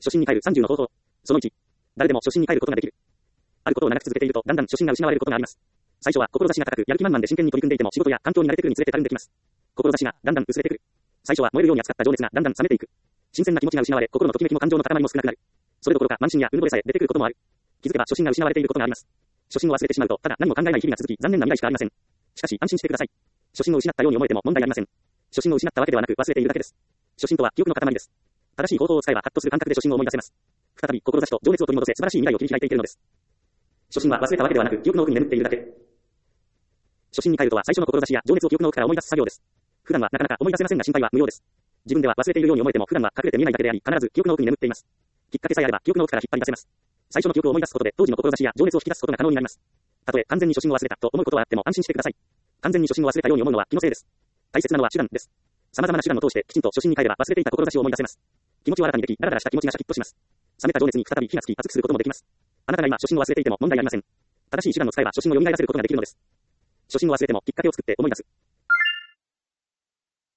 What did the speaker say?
初心に帰る30の方法。その1。誰でも初心に帰ることができる。あることを長く続けていると、だんだん初心が失われることがあります。最初は志が高く、やる気満々で真剣に取り組んでいても、仕事や環境に慣れてくるにつれてたるんできます。志がだんだん薄れてくる。最初は燃えるように熱かった情熱がだんだん冷めていく。新鮮な気持ちが失われ、心のときめきも感情の塊も少なくなる。それどころか慢心やうぬぼれさえ出てくることもある。気づけば初心が失われていることがあります。初心を忘れてしまうと、ただ何も考えない日々が続き、残念な未来しかありません。しかし安心してください。初心を失ったように思えても問題ありません。初心を失ったわけではなく忘れているだけです。初心とは記憶の塊です。正しい方法を使えばハッとする感覚で初心を思い出せます。再び志と情熱を取り戻せ素晴らしい未来を切り開いていけるのです。初心は忘れたわけではなく記憶の奥に眠っているだけ。初心に帰るとは最初の志や情熱を記憶の奥から思い出す作業です。普段はなかなか思い出せませんが心配は無用です。自分では忘れているように思えても普段は隠れて見えないだけであり、必ず記憶の奥に眠っています。きっかけさえあれば記憶の奥から引っ張り出せます。最初の記憶を思い出すことで当時の志や情熱を引き出すことが可能になります。たとえ完全に初心を忘れたと思うことはあっても安心してください。完全に初心を忘れたように思うのは気のせいです。大切なのは手段です。様々な手段を通してきちんと初心に帰れば忘れていた志を思い出せます。気持ちを新たにでき、ダラダラした気持ちがシャキッとします。冷めた情熱に再び火がつき熱くすることもできます。あなたが今初心を忘れていても問題ありません。正しい手段を使えば初心を蘇らせることができるのです。初心を忘れてもきっかけを作って思い出す。